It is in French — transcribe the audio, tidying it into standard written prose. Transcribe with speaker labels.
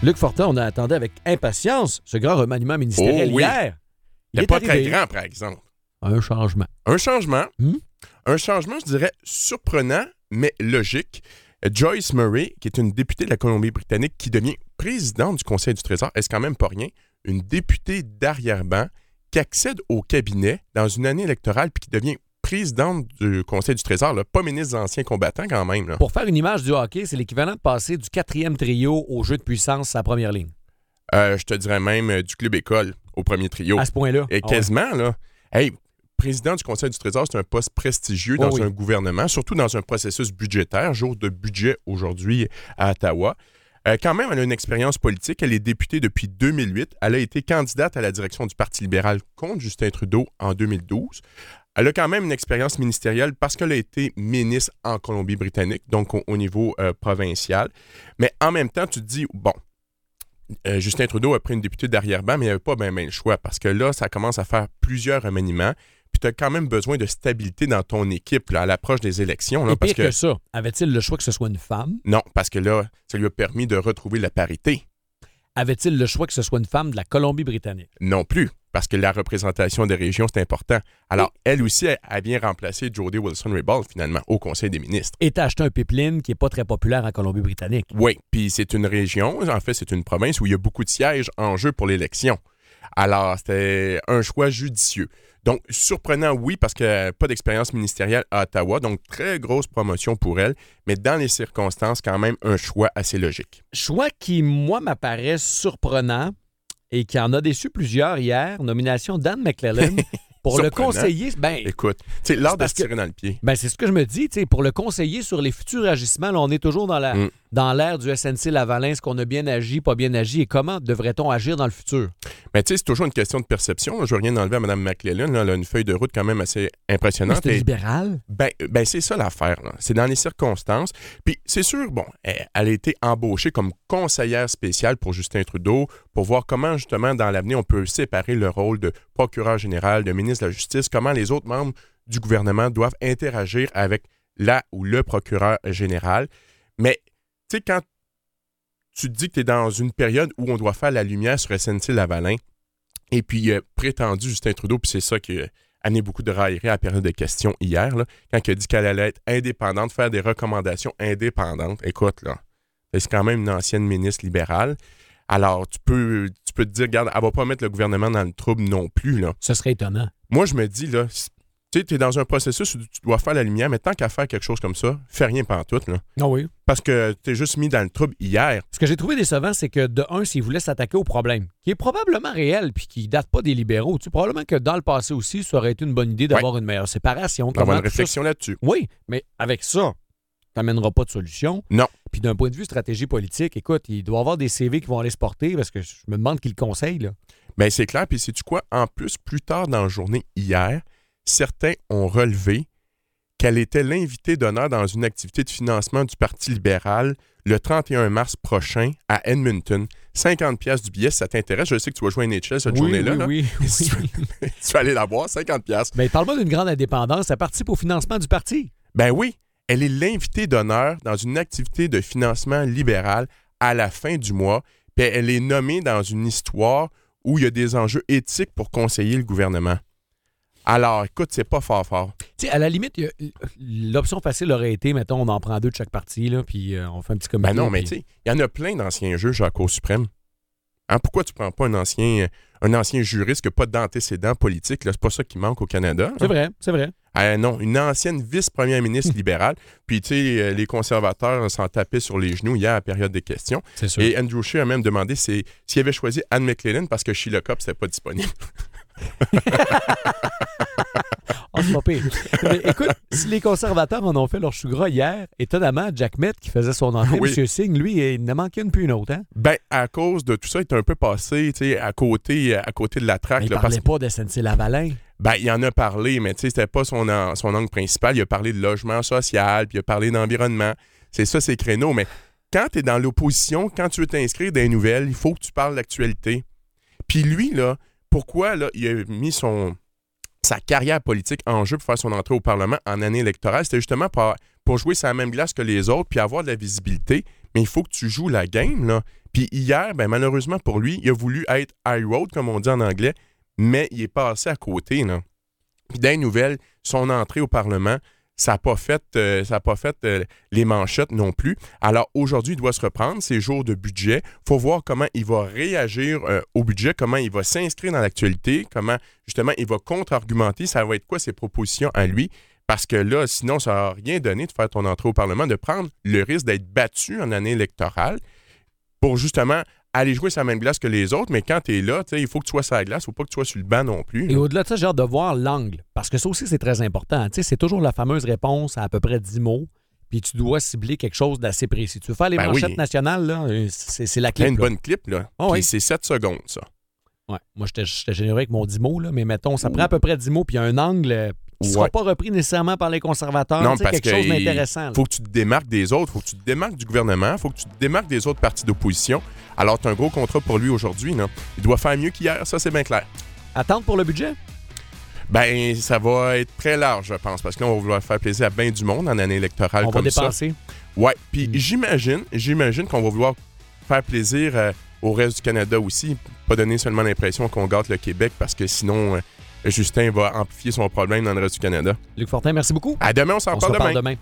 Speaker 1: Luc Fortin, on attendait avec impatience ce grand remaniement ministériel hier.
Speaker 2: Il n'est pas très grand, par exemple.
Speaker 1: Un changement.
Speaker 2: Un changement, je dirais, surprenant, mais logique. Joyce Murray, qui est une députée de la Colombie-Britannique qui devient présidente du Conseil du Trésor, est-ce quand même pas rien? Une députée d'arrière-ban qui accède au cabinet dans une année électorale puis qui devient présidente du Conseil du Trésor, là, pas ministre des anciens combattants quand même. Là.
Speaker 1: Pour faire une image du hockey, c'est l'équivalent de passer du 4e trio au jeu de puissance à la première ligne.
Speaker 2: Je te dirais même du club école au premier trio.
Speaker 1: À ce point-là?
Speaker 2: Et quasiment, là. Hey, président du Conseil du Trésor, c'est un poste prestigieux dans un gouvernement, surtout dans un processus budgétaire, jour de budget aujourd'hui à Ottawa. Quand même, elle a une expérience politique. Elle est députée depuis 2008. Elle a été candidate à la direction du Parti libéral contre Justin Trudeau en 2012. Elle a quand même une expérience ministérielle parce qu'elle a été ministre en Colombie-Britannique, donc au niveau provincial. Mais en même temps, tu te dis, bon, Justin Trudeau a pris une députée d'arrière-ban, mais il n'y avait pas bien le choix parce que là, ça commence à faire plusieurs remaniements. Puis tu as quand même besoin de stabilité dans ton équipe là, à l'approche des élections. Là,
Speaker 1: et pire que ça, avait-il le choix que ce soit une femme?
Speaker 2: Non, parce que là, ça lui a permis de retrouver la parité.
Speaker 1: Avait-il le choix que ce soit une femme de la Colombie-Britannique?
Speaker 2: Non plus, parce que la représentation des régions, c'est important. Alors, elle aussi, elle vient remplacer Jody Wilson-Raybould, finalement, au Conseil des ministres.
Speaker 1: Et t'as acheté un pipeline qui n'est pas très populaire en Colombie-Britannique.
Speaker 2: Oui, puis c'est une région, en fait, c'est une province où il y a beaucoup de sièges en jeu pour l'élection. Alors, c'était un choix judicieux. Donc, surprenant, oui, parce que pas d'expérience ministérielle à Ottawa, donc très grosse promotion pour elle, mais dans les circonstances, quand même un choix assez logique.
Speaker 1: Choix qui, moi, m'apparaît surprenant et qui en a déçu plusieurs hier. Nomination d'Anne McLellan pour le conseiller. Ben,
Speaker 2: écoute, c'est l'art de se tirer dans le pied.
Speaker 1: Ben, c'est ce que je me dis, pour le conseiller sur les futurs agissements. Là, on est toujours dans l'ère du SNC-Lavalin, est-ce qu'on a bien agi, pas bien agi, et comment devrait-on agir dans le futur?
Speaker 2: Ben, tu sais, c'est toujours une question de perception. Là. Je veux rien enlever à Mme McLellan. Là. Elle a une feuille de route quand même assez impressionnante.
Speaker 1: Mais c'est libéral?
Speaker 2: Ben, c'est ça l'affaire. Là. C'est dans les circonstances. Puis, c'est sûr, bon, elle a été embauchée comme conseillère spéciale pour Justin Trudeau pour voir comment, justement, dans l'avenir, on peut séparer le rôle de procureur général, de ministre de la Justice, comment les autres membres du gouvernement doivent interagir avec la ou le procureur général. Mais, tu sais, quand tu te dis que tu es dans une période où on doit faire la lumière sur SNC-Lavalin, et puis prétendu Justin Trudeau, puis c'est ça qui a amené beaucoup de railleries à la période de questions hier, là, quand il a dit qu'elle allait être indépendante, faire des recommandations indépendantes. Écoute, là, c'est quand même une ancienne ministre libérale. Alors, tu peux te dire, regarde, elle va pas mettre le gouvernement dans le trouble non plus. Là.
Speaker 1: Ce serait étonnant.
Speaker 2: Moi, je me dis, là, tu sais, tu es dans un processus où tu dois faire la lumière, mais tant qu'à faire quelque chose comme ça, fais rien pantoute. Là.
Speaker 1: Ah oui.
Speaker 2: Parce que tu es juste mis dans le trouble hier.
Speaker 1: Ce que j'ai trouvé décevant, c'est que de un, s'il voulait s'attaquer au problème, qui est probablement réel puis qui date pas des libéraux, tu sais, probablement que dans le passé aussi, ça aurait été une bonne idée d'avoir une meilleure séparation.
Speaker 2: D'avoir une réflexion là-dessus.
Speaker 1: Oui, mais avec ça, tu n'amèneras pas de solution.
Speaker 2: Non.
Speaker 1: Puis d'un point de vue stratégie politique, écoute, il doit y avoir des CV qui vont aller se porter parce que je me demande qui le conseille, là.
Speaker 2: Bien, c'est clair. Puis sais-tu quoi? En plus, plus tard dans la journée hier, certains ont relevé qu'elle était l'invitée d'honneur dans une activité de financement du Parti libéral le 31 mars prochain à Edmonton. 50$ du billet, si ça t'intéresse. Je sais que tu vas jouer à NHL cette journée-là.
Speaker 1: Oui.
Speaker 2: Si tu vas aller la voir, 50$.
Speaker 1: Mais parle-moi d'une grande indépendance. Elle participe au financement du parti.
Speaker 2: Ben oui. Elle est l'invitée d'honneur dans une activité de financement libéral à la fin du mois. Puis elle est nommée dans une histoire où il y a des enjeux éthiques pour conseiller le gouvernement. Alors, écoute, c'est pas fort.
Speaker 1: Tu sais, à la limite, l'option facile aurait été, mettons, on en prend 2 de chaque parti, là, puis on fait un petit comité.
Speaker 2: Ben non, mais tu sais, il y en a plein d'anciens juges à la Cour suprême. Hein, pourquoi tu prends pas un ancien juriste qui n'a pas d'antécédents politiques? Là, c'est pas ça qui manque au Canada. Hein?
Speaker 1: C'est vrai.
Speaker 2: Non, une ancienne vice-première ministre libérale. Puis, tu sais, les conservateurs s'en tapaient sur les genoux hier à la période des questions.
Speaker 1: C'est sûr.
Speaker 2: Et Andrew Scheer a même demandé s'il avait choisi Anne McLellan parce que Sheila Copp n'était pas disponible.
Speaker 1: C'est pas pire. Mais écoute, si les conservateurs en ont fait leur chou gras hier, étonnamment, Jack Met, qui faisait son entrée, M. Singh, lui, il n'en manquait une puis une autre. Hein?
Speaker 2: Ben, à cause de tout ça, il est un peu passé à côté de la traque.
Speaker 1: Il ne parlait pas de SNC-Lavalin.
Speaker 2: Ben, il en a parlé, mais c'était pas son angle principal. Il a parlé de logement social, puis il a parlé d'environnement. C'est ça, ses créneaux. Mais quand tu es dans l'opposition, quand tu veux t'inscrire dans les nouvelles, il faut que tu parles d'actualité. Puis lui, là, pourquoi là, il a mis sa carrière politique en jeu pour faire son entrée au Parlement en année électorale? C'était justement pour jouer sur la même glace que les autres puis avoir de la visibilité, mais il faut que tu joues la game, là. Puis hier, ben, malheureusement pour lui, il a voulu être high road, comme on dit en anglais, mais il est passé à côté, là. Puis dans les nouvelles, son entrée au Parlement, ça n'a pas fait les manchettes non plus. Alors aujourd'hui, il doit se reprendre, ces jours de budget. Il faut voir comment il va réagir au budget, comment il va s'inscrire dans l'actualité, comment justement il va contre-argumenter, ça va être quoi ses propositions à lui. Parce que là, sinon, ça n'a rien donné de faire ton entrée au Parlement, de prendre le risque d'être battu en année électorale pour justement aller jouer sa même glace que les autres, mais quand tu es là, il faut que tu sois sur la glace, il ne faut pas que tu sois sur le banc non plus.
Speaker 1: Et au-delà de ça, j'ai hâte de voir l'angle, parce que ça aussi, c'est très important. C'est toujours la fameuse réponse à peu près 10 mots, puis tu dois cibler quelque chose d'assez précis. Tu veux faire les manchettes nationales, là, c'est la clip.
Speaker 2: C'est une bonne clip, là.
Speaker 1: Oh, oui.
Speaker 2: C'est 7 secondes, ça.
Speaker 1: Ouais. Moi, j'étais généreux avec mon 10 mots, là, mais mettons, ça prend à peu près 10 mots, puis il y a un angle qui ne sera pas repris nécessairement par les conservateurs.
Speaker 2: Non, parce
Speaker 1: quelque chose d'intéressant.
Speaker 2: Il faut que tu te démarques des autres, il faut que tu te démarques du gouvernement, il faut que tu te démarques des autres partis d'opposition. Alors, tu as un gros contrat pour lui aujourd'hui. Là. Il doit faire mieux qu'hier, ça, c'est bien clair.
Speaker 1: Attendre pour le budget?
Speaker 2: Ben, ça va être très large, je pense, parce que là, on va vouloir faire plaisir à bien du monde en année électorale comme ça.
Speaker 1: On va dépenser.
Speaker 2: Oui, puis j'imagine qu'on va vouloir faire plaisir au reste du Canada aussi, pas donner seulement l'impression qu'on gâte le Québec, parce que sinon, Justin va amplifier son problème dans le reste du Canada.
Speaker 1: Luc Fortin, merci beaucoup.
Speaker 2: À demain, on s'en reparle demain.